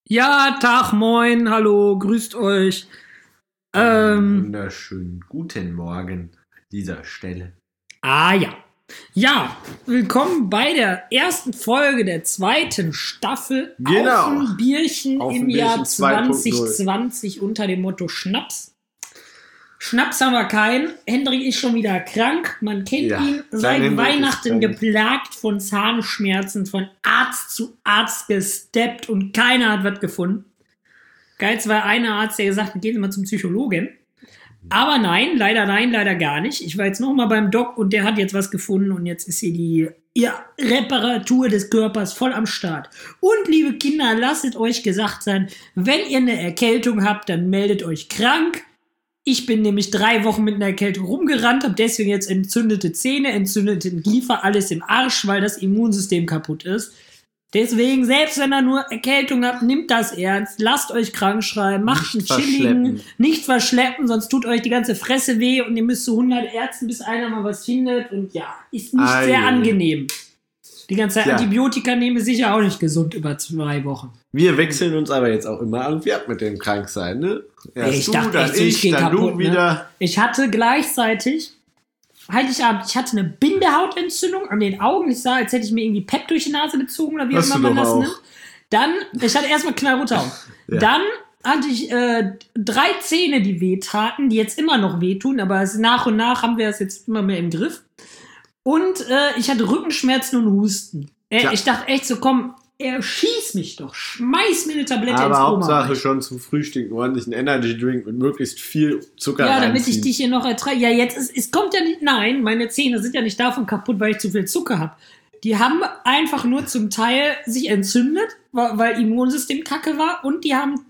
Ja, Tag, moin, hallo, grüßt euch. Wunderschönen guten Morgen an dieser Stelle. Ja. Ja, willkommen bei der ersten Folge der zweiten Staffel. Genau. Auf ein Bierchen Auf im ein Jahr Bierchen 2.0. 2020 unter dem Motto Schnaps. Schnaps haben wir keinen. Hendrik ist schon wieder krank. Man kennt Ja, ihn klein seit Hendrik Weihnachten ist krank. geplagt von Zahnschmerzen, von Arzt zu Arzt gesteppt und keiner hat was gefunden. Geilste war einer Arzt, der gesagt hat, gehen Sie mal zum Psychologen. Aber nein, leider gar nicht. Ich war jetzt noch mal beim Doc und der hat jetzt was gefunden und jetzt ist hier die Reparatur des Körpers voll am Start. Und liebe Kinder, lasst euch gesagt sein, wenn ihr eine Erkältung habt, dann meldet euch krank. Ich bin nämlich 3 Wochen mit einer Erkältung rumgerannt, habe deswegen jetzt entzündete Zähne, entzündeten Kiefer, alles im Arsch, weil das Immunsystem kaputt ist. Deswegen, selbst wenn ihr nur Erkältung habt, nimmt das ernst, lasst euch krank schreiben, macht einen chilligen, nicht verschleppen, sonst tut euch die ganze Fresse weh und ihr müsst zu 100 Ärzten, bis einer mal was findet und ja, ist nicht sehr angenehm. Die ganze Zeit Antibiotika nehmen ist sicher auch nicht gesund über 2 Wochen. Wir wechseln uns aber jetzt auch immer irgendwie ab mit dem Kranksein, ne? Erst Ich du, dachte dann echt so, ich geh dann kaputt, du wieder. Ne? Ich hatte gleichzeitig, Heiligabend, ich hatte eine Bindehautentzündung an den Augen. Ich sah, als hätte ich mir irgendwie Pep durch die Nase gezogen oder wie auch immer man das nimmt. Dann, ich hatte erstmal knallrote Augen. Ja. Dann hatte ich 3 Zähne, die wehtaten, die jetzt immer noch wehtun, aber nach und nach haben wir das jetzt immer mehr im Griff. Und ich hatte Rückenschmerzen und Husten. Ich dachte echt so, komm, schieß mich doch, schmeiß mir eine Tablette ins Koma. Aber Hauptsache schon zum Frühstück ordentlich einen Energy Drink mit möglichst viel Zucker Ja, damit reinziehen. ich dich hier noch ertrage. Ja, jetzt es kommt ja nicht, nein, meine Zähne sind ja nicht davon kaputt, weil ich zu viel Zucker habe. Die haben einfach nur zum Teil sich entzündet, weil Immunsystem kacke war und die haben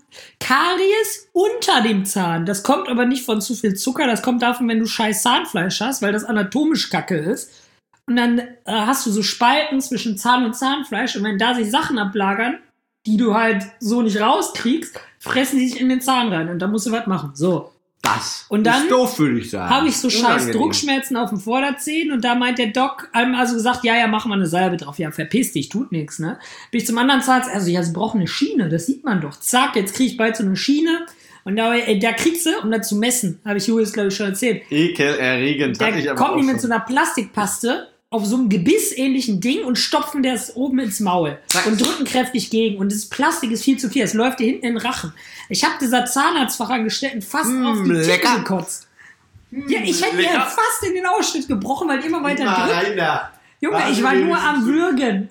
Karies unter dem Zahn. Das kommt aber nicht von zu viel Zucker, das kommt davon, wenn du scheiß Zahnfleisch hast, weil das anatomisch kacke ist. Und dann hast du so Spalten zwischen Zahn und Zahnfleisch. Und wenn da sich Sachen ablagern, die du halt so nicht rauskriegst, fressen die sich in den Zahn rein. Und da musst du was machen. So. Das und dann ist doof, würde ich sagen. Habe ich so scheiß Druckschmerzen auf dem Vorderzehen. Und da meint der Doc, also gesagt, ja, machen wir eine Salbe drauf. Ja, verpiss dich, tut nichts, ne? Bin ich zum anderen Zahnarzt, also ja, sie brauchen eine Schiene, das sieht man doch. Zack, jetzt krieg ich bald so eine Schiene. Und da kriegst du, um das zu messen, habe ich Julius, glaube ich, schon erzählt. Ekelerregend. Da kommen die mit so einer Plastikpaste auf so einem gebissähnlichen Ding und stopfen das oben ins Maul und drücken kräftig gegen. Und das Plastik ist viel zu viel. Es läuft dir hinten in den Rachen. Ich habe dieser Zahnarztfachangestellten fast auf die Titten gekotzt. Ja, ich hätte mir fast in den Ausschnitt gebrochen, weil immer weiter drückt. Junge, ich war nur am Würgen.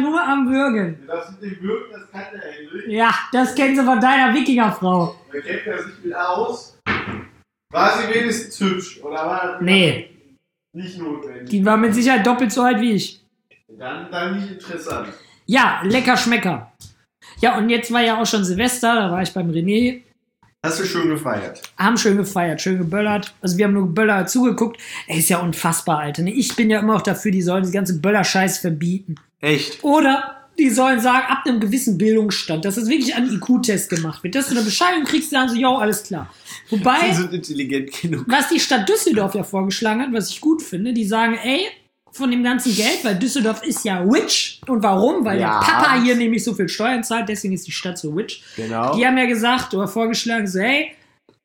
Das mit dem Würgen, das kann der Hendrik. Ja, das kennen sie von deiner Wikingerfrau. Wer kennt das nicht mit aus? War sie wenigstens hübsch? Oder war das nicht notwendig? Die war mit Sicherheit doppelt so alt wie ich. Dann nicht interessant. Ja, lecker Schmecker. Ja, und jetzt war ja auch schon Silvester, da war ich beim René. Hast du schön gefeiert? Haben schön gefeiert, schön geböllert. Also wir haben nur geböllert zugeguckt. Ist ja unfassbar, Alter. Ich bin ja immer auch dafür, die sollen die ganze Böller-Scheiß verbieten. Echt? Oder die sollen sagen, ab einem gewissen Bildungsstand, dass das wirklich an IQ-Test gemacht wird. Dass du eine Bescheidung kriegst, sagen sie, jo, alles klar. Wobei, sie sind intelligent genug. Was die Stadt Düsseldorf ja vorgeschlagen hat, was ich gut finde, die sagen, ey, von dem ganzen Geld, weil Düsseldorf ist ja rich. Und warum? Weil der Papa hier nämlich so viel Steuern zahlt, deswegen ist die Stadt so rich. Genau. Die haben ja gesagt oder vorgeschlagen, so, hey,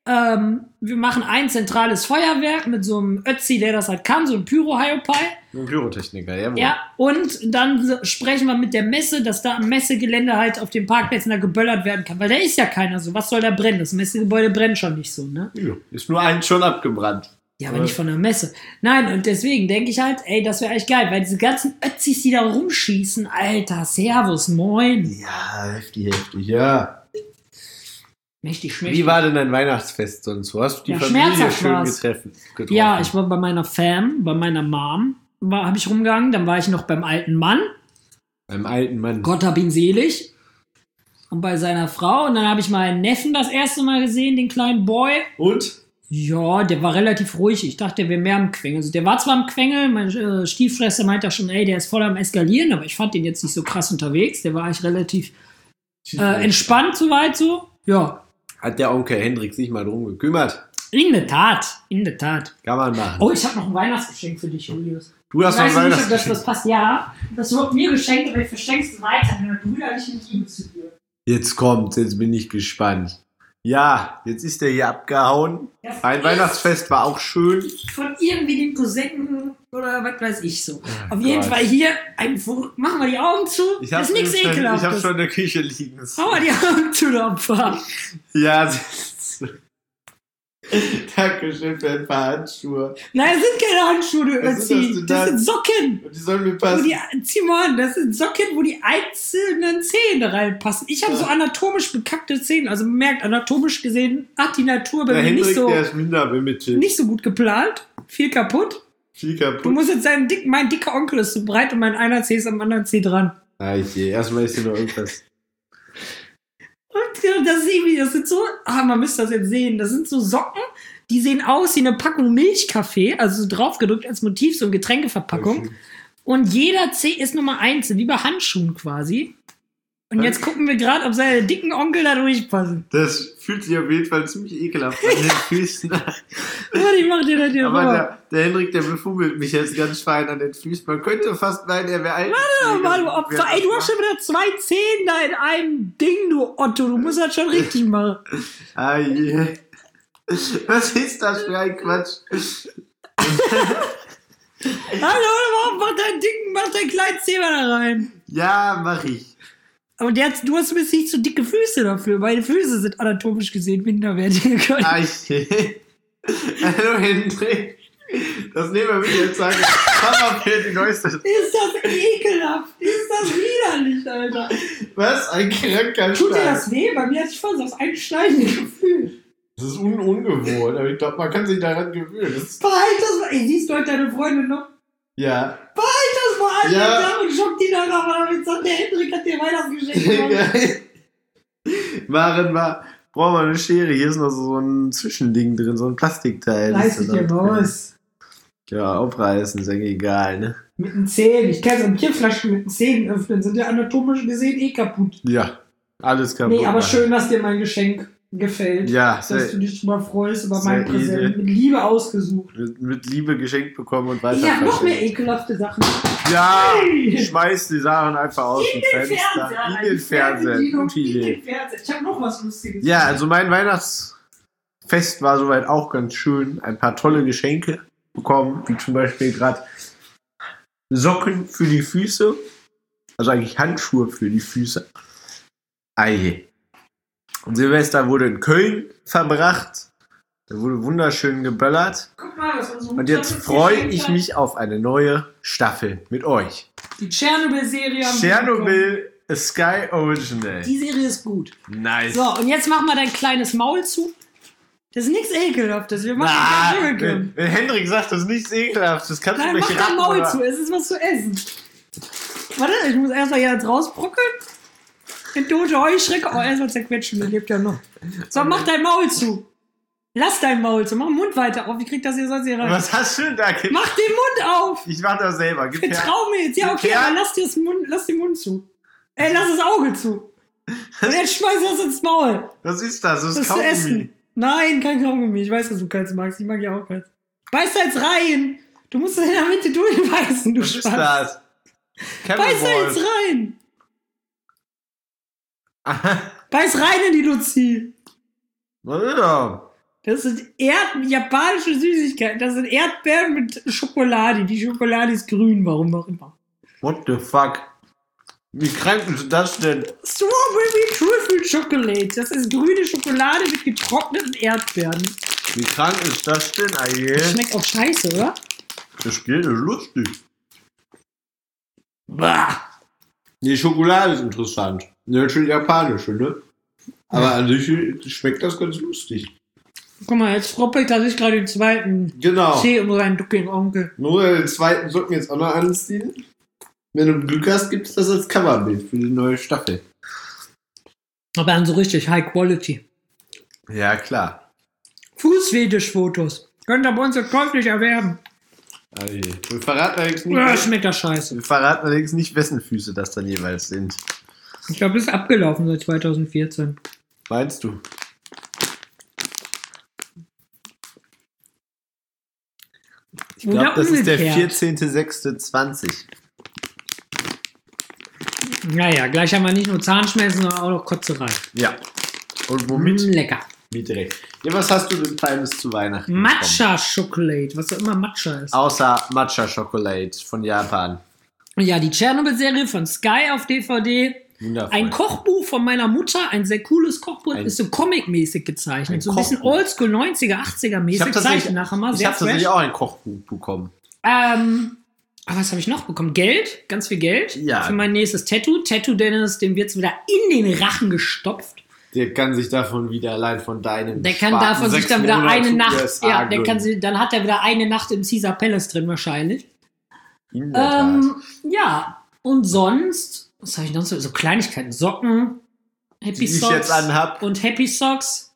wir machen ein zentrales Feuerwerk mit so einem Ötzi, der das halt kann, so ein Pyro-Hyopai. Ein Pyrotechniker, jawohl. Ja, und dann sprechen wir mit der Messe, dass da am Messegelände halt auf den Parkplätzen da geböllert werden kann. Weil da ist ja keiner so. Was soll da brennen? Das Messegebäude brennt schon nicht so, ne? Ja, ist nur eins schon abgebrannt. Ja, aber nicht von der Messe. Nein, und deswegen denke ich halt, ey, das wäre echt geil, weil diese ganzen Ötzis, die da rumschießen, Alter, Servus, moin. Ja, heftig, ja. Mächtig, schmächtig. Wie war denn dein Weihnachtsfest sonst? Wo hast du die Familie schön getroffen? Ja, ich war bei meiner Fam, bei meiner Mom, habe ich rumgegangen. Dann war ich noch beim alten Mann. Beim alten Mann. Gott hab ihn selig. Und bei seiner Frau. Und dann habe ich meinen Neffen das erste Mal gesehen, den kleinen Boy. Und? Ja, der war relativ ruhig. Ich dachte, der wäre mehr am Quengeln. Also der war zwar am Quengeln, meine Stiefschwester meinte auch schon, ey, der ist voll am Eskalieren, aber ich fand den jetzt nicht so krass unterwegs. Der war eigentlich relativ entspannt soweit so. Ja. Hat der Onkel Hendrik sich mal drum gekümmert? In der Tat. Kann man machen. Oh, ich habe noch ein Weihnachtsgeschenk für dich, Julius. Du hast noch ein Weihnachtsgeschenk. Weihnachtsgeschenk? Das passt, ja. Das wird mir geschenkt, aber ich verschenke es weiter. Eine brüderliche Liebe zu dir. Jetzt kommt's, jetzt bin ich gespannt. Ja, jetzt ist der hier abgehauen. Ein Weihnachtsfest war auch schön. Von irgendwie den Cousin oder was weiß ich so. Oh Auf jeden Gott. Fall hier, machen wir die Augen zu. Das ist nichts Ich Ekelhaftes. habe schon in der Küche liegen. Mach mal die Augen zu, du Opfer. Ja, Dankeschön für ein paar Handschuhe. Nein, das sind keine Handschuhe, du Was sind Ötzi. das denn Das dann? sind Socken. Und die sollen mir passen. Zieh mal an, das sind Socken, wo die einzelnen Zähne reinpassen. Ich habe so anatomisch bekackte Zähne. Also man merkt, anatomisch gesehen hat die Natur bei Der mir Hendrik, der ist minder bemittelt. nicht so gut geplant. Viel kaputt. Viel Du kaputt. musst jetzt mein dicker Onkel ist so breit und mein einer Zeh ist am anderen Zeh dran. Erstmal ist hier noch irgendwas. Und das ist irgendwie, das sind so, man müsste das jetzt sehen, das sind so Socken, die sehen aus wie eine Packung Milchkaffee, also so draufgedrückt als Motiv, so eine Getränkeverpackung. Und jeder Zeh ist Nummer einzeln, wie bei Handschuhen quasi. Und jetzt gucken wir gerade, ob seine dicken Onkel da durchpassen. Das fühlt sich auf jeden Fall ziemlich ekelhaft an den Füßen an. Warte, ich mach dir das hier Aber vor. der Hendrik, der befugelt mich jetzt ganz fein an den Füßen. Man könnte fast meinen, er wäre alt. Warte, du Opfer, ey, du hast schon wieder 2 Zehen da in einem Ding, du Otto, du musst das schon richtig machen. Ah je. Was ist das für ein Quatsch? Hallo, mach dein kleines Zeh mal da rein. Ja, mach ich. Aber du hast ein bisschen nicht so dicke Füße dafür. Meine Füße sind anatomisch gesehen minderwertiger. Ah je. Hallo Hendrik. Das nehmen wir wieder jetzt sagen. Papa für die neueste. Ist das ekelhaft? Ist das widerlich, Alter? Was? Ein kranker Tut dir Schlag. das weh? Bei mir hat sich voll so das einschneidende Gefühl. Das ist ungewohnt, aber ich glaube, man kann sich daran gewöhnen. Das ist, Behalt das mal. Ey, siehst du heute deine Freundin noch? ja. Behalt das mal an, Ja. Alter, und schock die dann aber damit sagt, der Hendrik hat dir Weihnachtsgeschenk gemacht. Maren, brauchen wir eine Schere. Hier ist noch so ein Zwischending drin, so ein Plastikteil. Reiß dich dir raus. Ja, aufreißen, ist eigentlich egal, ne? Mit den Zähnen. Ich kann so eine Bierflasche mit den Zähnen öffnen. Sind ja anatomisch gesehen eh kaputt. Ja, alles kaputt. Nee, aber machen. schön, dass dir mein Geschenk gefällt. Ja, Dass du dich drüber freust über sehr mein Präsent. edel. Mit Liebe ausgesucht. mit Liebe geschenkt bekommen und weiter Ich habe noch mehr verschenkt. ekelhafte Sachen. Ja, Hey! schmeiß die Sachen einfach aus dem Fenster. In den Fernseher. Gute Idee. Ich habe noch was Lustiges. Ja, also mein Weihnachtsfest war soweit auch ganz schön. Ein paar tolle Geschenke bekommen, wie zum Beispiel gerade Socken für die Füße. Also eigentlich Handschuhe für die Füße. Ei. Und Silvester wurde in Köln verbracht. Da wurde wunderschön geböllert. Guck mal, was unsere Und Mutter jetzt uns freue geschenkt ich hat. mich auf eine neue Staffel mit euch. Die Tschernobyl-Serie. haben wir bekommen. Tschernobyl A Sky Original. Die Serie ist gut. Nice. So, und jetzt mach mal dein kleines Maul zu. Das ist nichts Ekelhaftes. Wir machen Ah, das Dschungelcamp. wenn Hendrik sagt, das ist nichts Ekelhaftes, kannst Nein, du mach mich dein raten. Maul oder? zu. Es ist was zu essen. Warte, ich muss erst mal hier jetzt rausbrockeln. Den tote Heuschrecke. Oh, erst mal zerquetschen, der lebt ja noch. So, mach dein Maul zu. Lass dein Maul zu. Mach den Mund weiter auf. Wie kriegt das hier sonst hier rein? Was hast du denn da? Mach den Mund auf. Ich mach das selber. Gib her. Vertrau mir jetzt. Ja, okay, Ja. aber lass den Mund zu. Ey, lass das Auge zu. Und jetzt schmeiß das ins Maul. Was ist das? Das Das ist ist zu Kaugummi. essen. Nein, kein Kaugummi. Ich weiß, dass du keins magst. Ich mag ja auch keins. Beiß da jetzt rein. Du musst in der Mitte durchbeißen, du Was ist Spaß. das? Beiß da jetzt rein. Beiß rein in die Luzi. Was ist das? Das sind japanische Süßigkeiten. Das sind Erdbeeren mit Schokolade. Die Schokolade ist grün, warum auch immer. What the fuck? Wie krank ist das denn? Strawberry Trüffel Chocolate. Das ist grüne Schokolade mit getrockneten Erdbeeren. Wie krank ist das denn? Ah, Das yeah. schmeckt auch scheiße, oder? Das Spiel ist lustig. Bah. Die Schokolade ist interessant. Natürlich japanische, ne? Aber an sich schmeckt das ganz lustig. Guck mal, jetzt froppelt er sich gerade den zweiten Genau. Tee um seinen duckligen Onkel. Nur den zweiten sollten wir jetzt auch noch anziehen. Wenn du Glück hast, gibt es das als Coverbild für die neue Staffel. Aber dann so richtig High Quality. Ja, klar. Fußfetisch-Fotos. Könnt ihr bei uns jetzt käuflich erwerben. Okay. Wir verraten allerdings Schmeckt das scheiße. nicht, wessen Füße das dann jeweils sind. Ich glaube, das ist abgelaufen seit 2014. Meinst du? Ich glaube, das ist der 14.06.20. Naja, gleich haben wir nicht nur Zahnschmerzen, sondern auch noch Kotzerei. Ja. Und womit? Lecker. Wie direkt. Ja, was hast du denn Feines zu Weihnachten bekommen? Matcha-Schokolade, was auch immer Matcha ist. Außer Matcha-Schokolade von Japan. Ja, die Tschernobyl-Serie von Sky auf DVD. Wundervoll. Ein Kochbuch von meiner Mutter, ein sehr cooles Kochbuch, ist so comic-mäßig gezeichnet. So ein bisschen oldschool, 90er, 80er-mäßig. Zeichnen nachher mal. Ich habe tatsächlich auch ein Kochbuch bekommen. Was habe ich noch bekommen? Geld, ganz viel Geld. Ja. Für mein nächstes Tattoo. Tattoo Dennis, dem wird's wieder in den Rachen gestopft. Der kann sich davon wieder allein von deinem. Der kann davon sich dann wieder eine Nacht. USA Ja, dann hat er wieder eine Nacht im Caesar Palace drin wahrscheinlich. In der Tat. Ja, und sonst, was habe ich noch so? So Kleinigkeiten, Socken, Happy Die ich Socks jetzt anhab. und Happy Socks.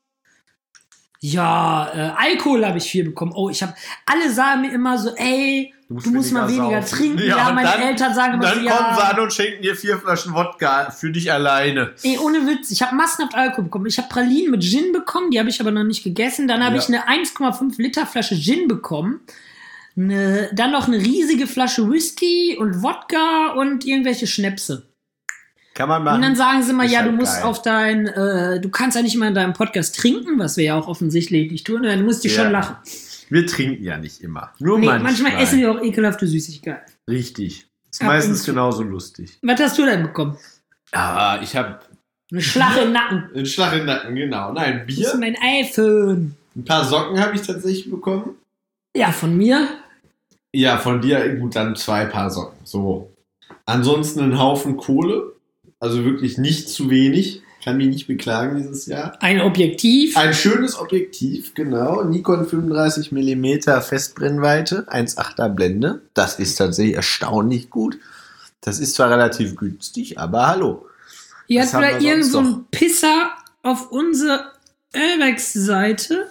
Ja, Alkohol habe ich viel bekommen. Oh, alle sagen mir immer so, ey, du musst mal weniger trinken. Ja, meine Eltern sagen immer so, dann kommen sie an und schenken dir 4 Flaschen Wodka für dich alleine. Ey, ohne Witz, ich habe massenhaft Alkohol bekommen. Ich habe Pralinen mit Gin bekommen, die habe ich aber noch nicht gegessen. Dann habe ich eine 1,5 Liter Flasche Gin bekommen. Dann noch eine riesige Flasche Whisky und Wodka und irgendwelche Schnäpse. Kann man machen. Und dann sagen sie mal, Ist ja, halt du musst geil. du kannst ja nicht mal in deinem Podcast trinken, was wir ja auch offensichtlich nicht tun. Du musst dich schon lachen. Wir trinken ja nicht immer. Nur manchmal essen wir auch ekelhafte Süßigkeiten. Richtig. Ist meistens genauso lustig. Was hast du denn bekommen? Ja, ich habe Eine Schlache im Nacken. einen Schlag im Nacken, genau. Nein, Das Bier. ist mein iPhone. Ein paar Socken habe ich tatsächlich bekommen. Ja, von mir. Ja, von dir, gut, dann 2 Paar Socken. So. Ansonsten ein Haufen Kohle. Also wirklich nicht zu wenig. Kann mich nicht beklagen dieses Jahr. Ein Objektiv. Ein schönes Objektiv, genau. Nikon 35 mm Festbrennweite, 1,8er Blende. Das ist tatsächlich erstaunlich gut. Das ist zwar relativ günstig, aber hallo. Hier Was hat wieder haben wir irgend sonst so noch? ein Pisser auf unsere Elvex-Seite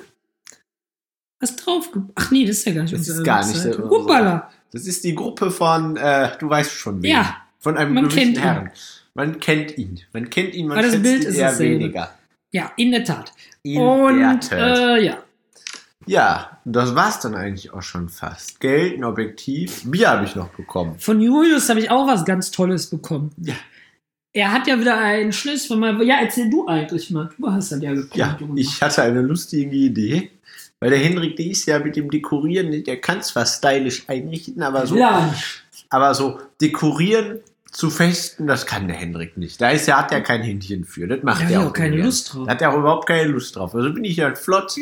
was drauf. Ach nee, das ist ja gar nicht Das unsere ist gar nicht Elvex-Seite. der- Hoppala. Das ist die Gruppe von, du weißt schon wen. Ja, Von einem man gewissen kennt ihn. Herrn. Man kennt ihn. Man kennt ihn, man Aber das schätzt Bild ihn ist eher dasselbe. weniger. Ja, in der Tat. In Und der Tat. ja. Ja, das war's dann eigentlich auch schon fast. Geld, ein Objektiv, Bier habe ich noch bekommen. Von Julius habe ich auch was ganz Tolles bekommen. Ja. Er hat ja wieder einen Schlüssel von meinem. Ja, erzähl du eigentlich mal. Du hast das ja bekommen. Ja, Junge. ich hatte eine lustige Idee. Weil der Henrik, der ist ja mit dem Dekorieren, der kann zwar stylisch einrichten, aber so dekorieren zu Festen, das kann der Henrik nicht. Hat er kein Händchen für. Das macht Da er hat auch auch keine ungern. Lust drauf. Da hat er auch überhaupt keine Lust drauf. Also bin ich dann flott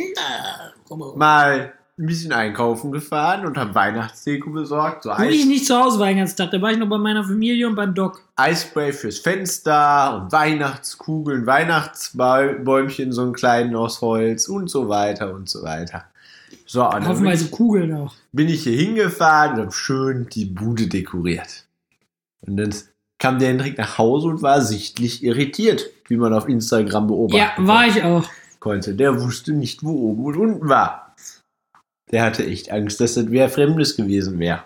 mal ein bisschen einkaufen gefahren und habe Weihnachtsdeko besorgt. So Wo ich nicht zu Hause war den ganzen Tag, da war ich noch bei meiner Familie und beim Doc. Eispray fürs Fenster und Weihnachtskugeln, Weihnachtsbäumchen, so einen kleinen aus Holz und so weiter und so weiter. So, und dann Haufenweise Kugeln auch. bin ich hier hingefahren und habe schön die Bude dekoriert. Und dann kam der Hendrik nach Hause und war sichtlich irritiert, wie man auf Instagram beobachten Ja, war ich auch. konnte. Der wusste nicht, wo oben und unten war. Der hatte echt Angst, dass das wer Fremdes gewesen wäre.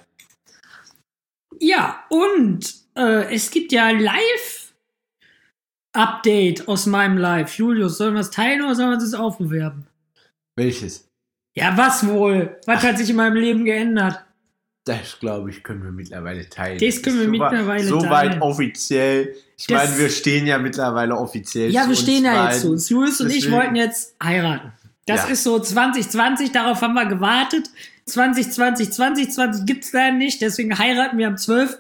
Ja, und es gibt ja ein Live-Update aus meinem Live. Julius, sollen wir es teilen oder sollen wir es aufbewerben? Welches? Ja, was wohl? Was hat sich in meinem Leben geändert? Das, glaube ich, können wir mittlerweile teilen. Das können wir mittlerweile so teilen. weit offiziell. Ich Das- meine, wir stehen ja mittlerweile offiziell Ja, zu wir uns stehen ja jetzt beiden. zu uns. Julius und ich Deswegen- wollten jetzt heiraten. Das Ja. ist so 2020, darauf haben wir gewartet. 2020 gibt's leider nicht, deswegen heiraten wir am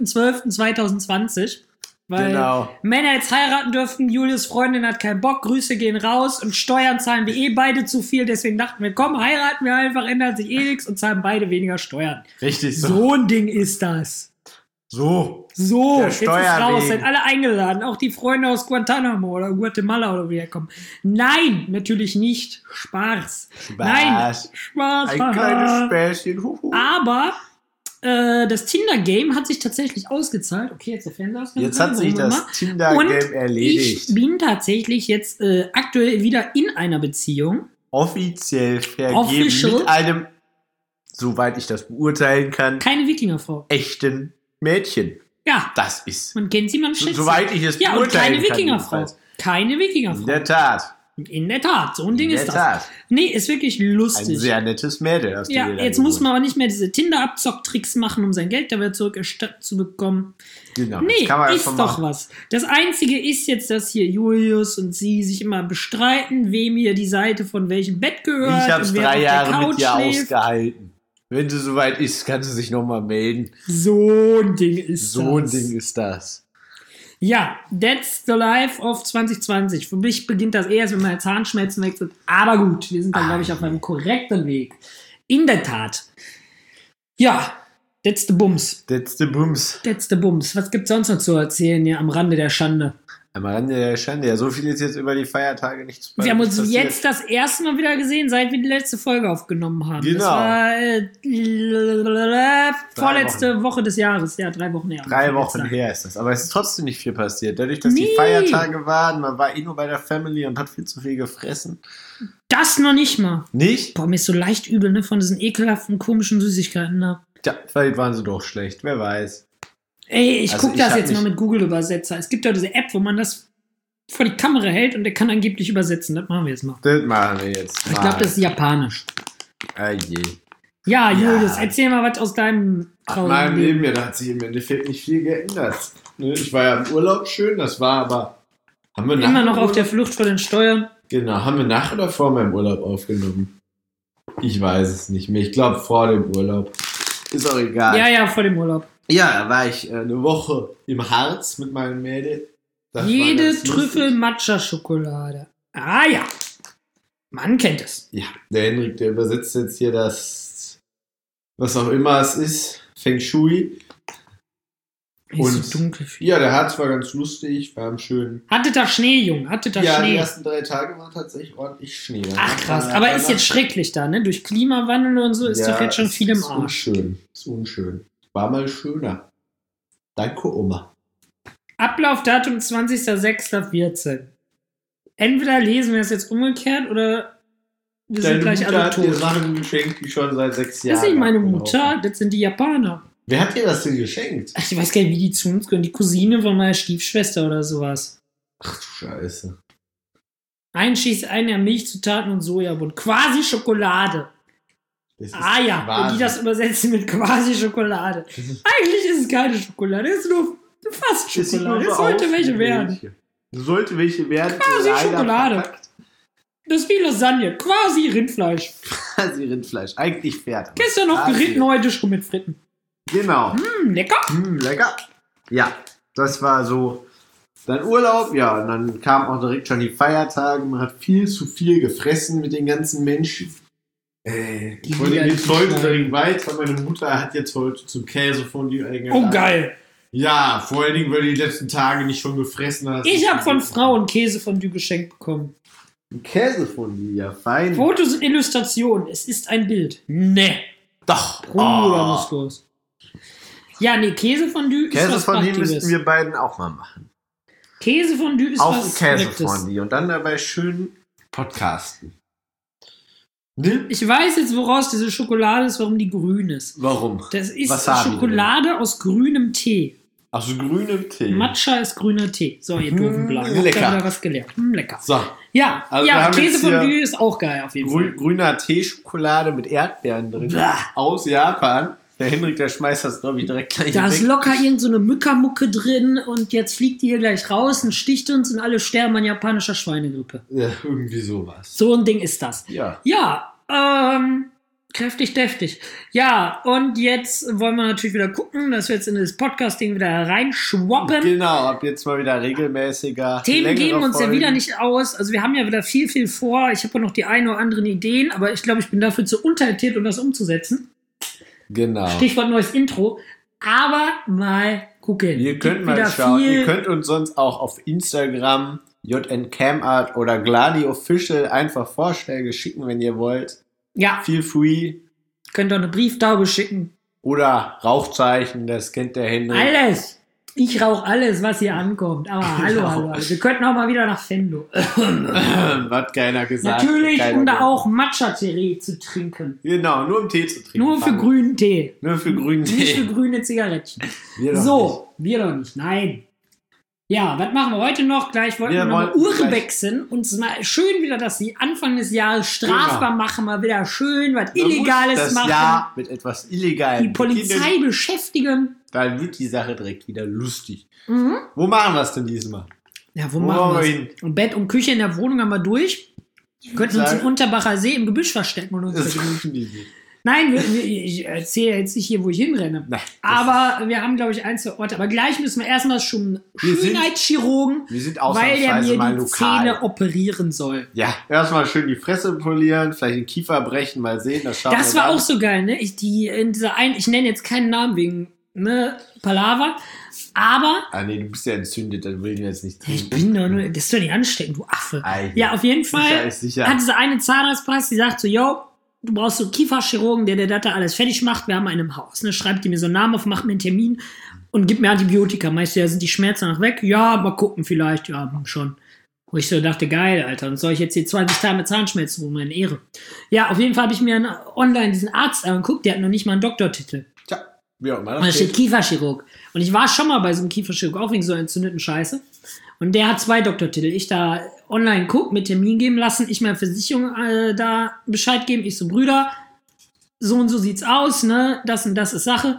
12.12.2020. Weil Genau. Männer jetzt heiraten dürften, Julius' Freundin hat keinen Bock, Grüße gehen raus und Steuern zahlen wir eh beide zu viel, deswegen dachten wir, komm, heiraten wir einfach, ändert sich eh nichts und zahlen beide weniger Steuern. Richtig so. So ein Ding ist das. So. So, Der jetzt ist Steuer raus, wegen. seid alle eingeladen, auch die Freunde aus Guantanamo oder Guatemala oder wie herkommen. Nein, natürlich nicht. Spaß. Nein, Spaß. Ein haha. kleines Späßchen. Huhu. Aber das Tinder-Game hat sich tatsächlich ausgezahlt. Okay, jetzt der Fernseher aus. Jetzt hat sich das Und Tinder-Game erledigt. ich bin tatsächlich jetzt aktuell wieder in einer Beziehung. Offiziell vergeben Official. mit einem, soweit ich das beurteilen kann, Keine Wikingerfrau. echten Mädchen. Ja, Das ist, man kennt sie, man schätzt sie. soweit ich es Ja, und beurteilen keine kann. Wikingerfrau. jedenfalls. Keine In Wikingerfrau. der Tat. In der Tat, so ein Ding In ist der das. Tat. Nee, ist wirklich Ein lustig. sehr nettes Mädel hast du Ja, dir da jetzt muss geholt. man aber nicht mehr diese Tinder-Abzock-Tricks machen, um sein Geld da wieder zurückerstattet zu bekommen. Genau, Nee, das kann man ist einfach doch machen. was. Das Einzige ist jetzt, dass hier Julius und sie sich immer bestreiten, wem hier die Seite von welchem Bett gehört. Ich hab's und wer 3 auf der Jahre mit Couch dir schläft. ausgehalten. Wenn du soweit ist, kannst du dich nochmal melden. So ein Ding ist So ein das. Ding ist das. Ja, that's the life of 2020. Für mich beginnt das erst, wenn meine Zahnschmerzen weg sind. Aber gut, wir sind dann, glaube ich, auf einem korrekten Weg. In der Tat. Ja, that's the Bums. That's the Bums. That's the Bums. Was gibt's sonst noch zu erzählen hier am Rande der Schande? Am Rande der Schande. Ja, so viel ist jetzt über die Feiertage nichts Wir haben uns passiert. jetzt das erste Mal wieder gesehen, seit wir die letzte Folge aufgenommen haben. Genau. Das war vorletzte Woche des Jahres. Ja, 3 Wochen her. 3 Wochen her ist das. Aber es ist trotzdem nicht viel passiert. Dadurch, dass die Nee. Feiertage waren, man war nur bei der Family und hat viel zu viel gefressen. Das noch nicht mal. Nicht? Boah, mir ist so leicht übel, ne, von diesen ekelhaften, komischen Süßigkeiten da. Tja, vielleicht waren sie doch schlecht. Wer weiß. Ey, ich Also guck ich das hab jetzt mal mich- mit Google-Übersetzer. Es gibt ja diese App, wo man das vor die Kamera hält und der kann angeblich übersetzen. Das machen wir jetzt mal. Das machen wir jetzt mal. Ich glaube, das ist japanisch. Ah je. Ja, Ja. Julius, erzähl mal was aus deinem An traurigen meinem Leben. Leben, ja, da hat sich im Endeffekt nicht viel geändert. Ne, ich war ja im Urlaub schön, das war aber... Haben wir Immer nach noch dem auf der Urlaub- Flucht vor den Steuern. Genau, haben wir nach oder vor meinem Urlaub aufgenommen? Ich weiß es nicht mehr. Ich glaube vor dem Urlaub. Ist auch egal. Ja, vor dem Urlaub. Ja, da war ich eine Woche im Harz mit meinem Mädel. Das war Jede ganz lustig. Trüffel-Matcha-Schokolade. Ah ja. Man kennt es. Ja, der Henrik, der übersetzt jetzt hier das, was auch immer es ist, Feng Shui. Ist Und- so dunkel. Ja, der Harz war ganz lustig, war am schönen. Hatte da Schnee, Junge? Hatte da Ja, die Schnee? ersten 3 Tage war tatsächlich ordentlich Schnee. Ach krass, aber ist jetzt schrecklich da, ne? Durch Klimawandel und so ist doch jetzt schon viel im Ist Arsch. unschön, ist unschön. War mal schöner. Danke, Oma. Ablaufdatum 20.06.14. Entweder lesen wir es jetzt umgekehrt oder wir sind Deine gleich Mutter alle hat dir tot. Sachen geschenkt, die schon seit 6 Jahren Das ist nicht meine ablaufen. Mutter, das sind die Japaner. Wer hat dir das denn geschenkt? Ach, ich weiß gar nicht, wie die zu uns gehören. Die Cousine von meiner Stiefschwester oder sowas. Ach du Scheiße. Einschießt einer Milchzutaten und Sojabund. Quasi Schokolade. Das ist Ah ja, Wahnsinn. und die das übersetzen mit quasi Schokolade. Eigentlich ist es keine Schokolade, es ist nur fast Das sieht nur Schokolade. so Es sollte aus welche wie werden. welche. Sollte welche werden. Quasi leider Schokolade. verpackt. Das ist wie Lasagne, quasi Rindfleisch. Quasi Rindfleisch. Eigentlich Pferd. aber Gestern noch quasi. geritten, heute schon mit Fritten. Genau. Lecker. Lecker. Ja, das war so dann Urlaub. Ja, und dann kamen auch direkt schon die Feiertage. Man hat viel zu viel gefressen mit den ganzen Menschen. Die Vor allem wieder geht's nicht heute schneiden. direkt weiter. Meine Mutter hat jetzt heute zum Käse von die Oh, geil. Ja, vor allen Dingen, weil du die letzten Tage nicht schon gefressen hast. Ich habe von Frauen Käsefondue geschenkt bekommen. Käse von dir, ja, fein. Fotos und Illustrationen. Es ist ein Bild. Ne. Doch. Bruder muss los. Ja, nee, Käsefondue ist Käse was von dir Praktisches. müssten wir beiden auch mal machen. Käsefondue ist Auf was dem Käse Korrektes. von dir und dann dabei schön podcasten. Ne? Ich weiß jetzt, woraus diese Schokolade ist, warum die grün ist. Warum? Das ist Wasabi Schokolade aus grünem Tee. Ach so, grünem Tee. Matcha ist grüner Tee. So, ihr doofen Blagen. Habt ihr lecker. wieder was gelernt. Lecker. So, Ja, Also wir ja, haben jetzt Käsefondue ist auch geil auf jeden Fall. grüner Tee-Schokolade mit Erdbeeren drin. Blah. Aus Japan. Der Henrik, der schmeißt das, glaube ich, direkt gleich Da ist weg. locker irgend so eine Mückermucke drin und jetzt fliegt die hier gleich raus und sticht uns und alle sterben an japanischer Schweinegrippe. Ja, irgendwie sowas. So ein Ding ist das. Ja. Ja, kräftig, deftig. Ja, und jetzt wollen wir natürlich wieder gucken, dass wir jetzt in das Podcasting wieder reinschwappen. Genau, ab jetzt mal wieder regelmäßiger. Themen längere geben uns ja Folgen. wieder nicht aus. Also wir haben ja wieder viel vor. Ich habe ja noch die ein oder anderen Ideen, aber ich glaube, ich bin dafür zu untalentiert, um das umzusetzen. Genau. Stichwort neues Intro. Aber mal gucken. Ihr könnt Gibt mal wieder schauen. viel- Ihr könnt uns sonst auch auf Instagram JNCamart oder Gladi Official einfach Vorschläge schicken, wenn ihr wollt. Ja, Feel free. könnt ihr eine Brieftaube schicken. Oder Rauchzeichen, das kennt der Henrik. Alles. Ich rauche alles, was hier ankommt. Aber hallo. Wir könnten auch mal wieder nach Fendo. Hat keiner gesagt. Natürlich, Keiner um da gesagt. auch Matcha-Tee zu trinken. Genau, nur um Tee zu trinken. Nur für grünen Tee. Nur für grünen Nicht für Tee. grüne Zigarettchen. Wir doch So, wir doch nicht. Nein. Ja, was machen wir heute noch? Gleich wollten wir noch mal wollten urbexen. Uns mal schön wieder, dass sie Anfang des Jahres strafbar machen, mal wieder schön was Illegales das machen. Jahr mit etwas Illegalem Die Polizei beschäftigen. Dann wird die Sache direkt wieder lustig. Wo machen wir es denn diesmal? Ja, wo machen wir es? Und Bett und Küche in der Wohnung haben wir durch. Wir könnten uns im Unterbacher See im Gebüsch verstecken und uns Das ist eine Idee. Nein, ich erzähle jetzt nicht hier, wo ich hinrenne. Nein, aber wir haben, glaube ich, ein, zwei Orte. Aber gleich müssen wir erstmal schon Schönheitschirurgen, wir sind weil der mir mal die lokal. Zähne operieren soll. Ja, erstmal schön die Fresse polieren, vielleicht den Kiefer brechen, mal sehen. Das Das war auch so geil, ne? Ich nenne jetzt keinen Namen wegen Palaver, aber nee, du bist ja entzündet, dann will ich jetzt nicht ich trinken. bin doch nur, das ist doch nicht ansteckend, du Affe. Ja, auf jeden Fall sicher. hat diese eine Zahnarztpraxis, die sagt so, yo, du brauchst so einen Kieferchirurgen, der das da alles fertig macht, wir haben einen im Haus. Ne? Schreibt die mir so einen Namen auf, macht mir einen Termin und gibt mir Antibiotika. Meinst du, ja, sind die Schmerzen noch weg? Ja, mal gucken vielleicht, ja, schon. Wo ich so dachte, geil, Alter, und soll ich jetzt hier 20 Tage mit Zahnschmerzen rum, meine Ehre. Ja, auf jeden Fall habe ich mir online diesen Arzt angeguckt, der hat noch nicht mal einen Doktortitel. Tja, wie auch immer Und da steht Kieferchirurg. Und ich war schon mal bei so einem Kieferchirurg, auch wegen so entzündeten Scheiße. Und der hat 2 Doktortitel. Ich da online guck, mit Termin geben lassen, ich meiner Versicherung da Bescheid geben. Ich so, Brüder, so und so sieht's aus, ne? Das und das ist Sache.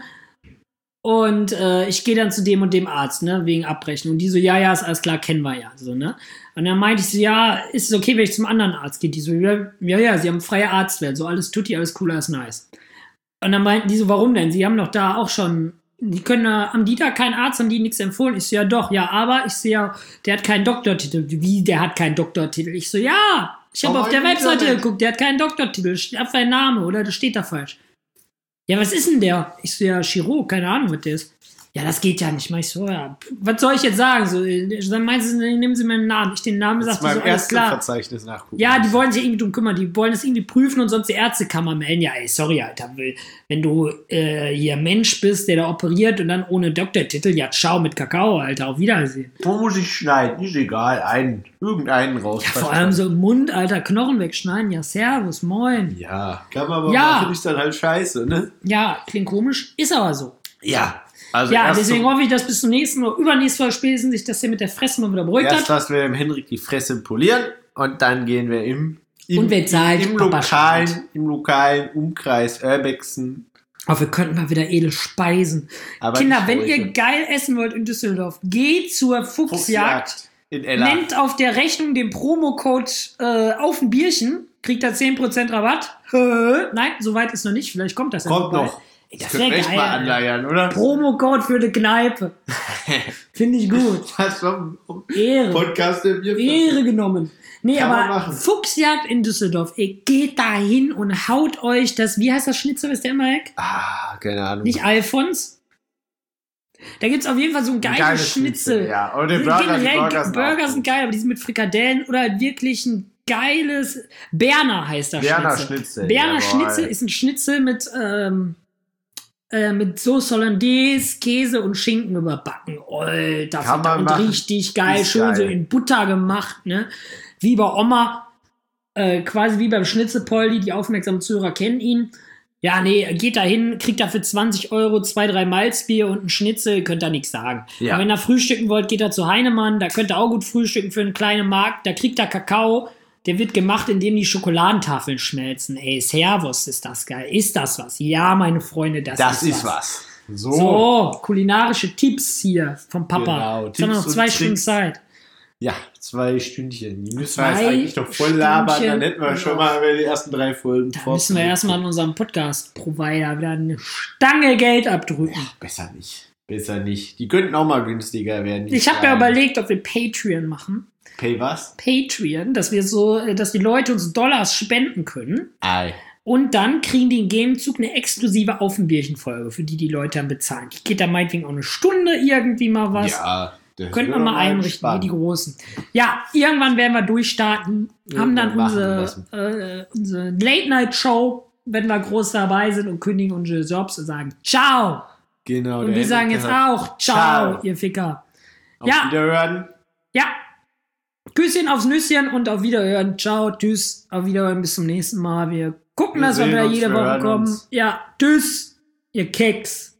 Und ich gehe dann zu dem und dem Arzt, ne? Wegen Abrechnung. Und die so, ja, ist alles klar, kennen wir ja. So, ne? Und dann meinte ich so, ja, ist es okay, wenn ich zum anderen Arzt gehe? Die so, ja, sie haben freie Arztwelt. So, alles tutti, alles cool, alles nice. Und dann meinten die so, warum denn? Sie haben doch da auch schon, haben die da keinen Arzt, haben die nichts empfohlen? Ich so, ja doch, ja, aber ich so, ja, der hat keinen Doktortitel. Wie, der hat keinen Doktortitel? Ich so, ja, ich habe auf der Webseite geguckt, der hat keinen Doktortitel, steht auf sein Name, oder? Das steht da falsch. Ja, was ist denn der? Ich so, ja, Chirurg, keine Ahnung, was der ist. Ja, das geht ja nicht. Mach ich so, ja, was soll ich jetzt sagen? So, dann meinen sie, nehmen sie meinen Namen. Ich den Namen, sagt so, alles klar. Verzeichnis nachgucken. Ja, die wollen sich irgendwie drum kümmern. Die wollen das irgendwie prüfen und sonst die Ärztekammer melden. Ja, ey, sorry, Alter. Wenn du hier Mensch bist, der da operiert und dann ohne Doktortitel, ja, ciao mit Kakao, Alter. Auf Wiedersehen. Wo muss ich schneiden? Ist egal. Irgendeinen raus. Ja, vor allem so im Mund, Alter, Knochen wegschneiden. Ja, servus, moin. Ja, kann man aber machen, ist dann halt scheiße, ne? Ja, klingt komisch, ist aber so. Ja. Also ja, deswegen hoffe ich, dass bis zum nächsten oder übernächsten Mal spätestens sich das hier mit der Fresse noch wieder beruhigt hat. Erst lassen wir dem Henrik die Fresse polieren und dann gehen wir im lokalen Umkreis Urbexen. Aber wir könnten mal wieder edel speisen. Aber Kinder, wenn ihr geil essen wollt in Düsseldorf, geht zur Fuchsjagd. In Ella. Nennt auf der Rechnung den Promocode auf ein Bierchen, kriegt da 10% Rabatt. Nein, soweit ist noch nicht. Vielleicht kommt das ja kommt noch. Das wäre geil. Mal anleiern, oder? Promocode für eine Kneipe. Finde ich gut. Was vom Ehre. Podcast der Bier. Ehre genommen. Nee, kann aber Fuchsjagd in Düsseldorf. Ihr geht da hin und haut euch das, wie heißt das Schnitzel, ist der immer weg? Keine Ahnung. Nicht Alfons? Da gibt's auf jeden Fall so ein geiles Schnitzel. Ja, und die Burger sind geil, aber die sind mit Frikadellen oder halt wirklich ein geiles Berner heißt das Schnitzel. Berner Schnitzel ist ein Schnitzel mit Sauce Hollandaise, Käse und Schinken überbacken. Alter, und richtig geil, schön geil. So in Butter gemacht, ne? Wie bei Oma, quasi wie beim Schnitzelpoldi, die aufmerksamen Zuhörer kennen ihn. Ja, nee, geht da hin, kriegt dafür 20 €, 2, 3 Malzbier und ein Schnitzel, könnt ihr nichts sagen. Ja. Aber wenn ihr frühstücken wollt, geht ihr zu Heinemann, da könnt ihr auch gut frühstücken für einen kleinen Markt, da kriegt ihr Kakao, der wird gemacht, indem die Schokoladentafeln schmelzen. Ey, Servus, ist das geil. Ist das was? Ja, meine Freunde, das ist was. So, kulinarische Tipps hier vom Papa. Genau, jetzt haben wir noch 2 Stunden Zeit. Ja, 2 Stündchen. Die müssen wir jetzt eigentlich noch voll labern. Dann hätten wir schon mal die ersten 3 Folgen vor. Da müssen wir erstmal an unserem Podcast-Provider wieder eine Stange Geld abdrücken. Ja, besser nicht. Die könnten auch mal günstiger werden. Ich habe mir überlegt, ob wir Patreon machen. Pay was? Patreon, dass die Leute uns Dollars spenden können. Ei. Und dann kriegen die im Gegenzug eine exklusive Auf ein Bierchen-Folge, für die Leute dann bezahlen. Die geht da meinetwegen auch eine Stunde irgendwie mal was. Ja. Könnten wir mal einrichten, wie die Großen. Ja, irgendwann werden wir durchstarten, haben dann unsere Late-Night-Show, wenn wir groß dabei sind und kündigen unsere Jobs und sagen Ciao. Genau. Und wir sagen jetzt auch Ciao, ihr Ficker. Auf Wiederhören. Ja. Küsschen aufs Nüsschen und auf Wiederhören. Ciao, tschüss, auf Wiederhören, bis zum nächsten Mal. Wir gucken, dass wir wieder jede Woche kommen. Ja, tschüss, ihr Keks.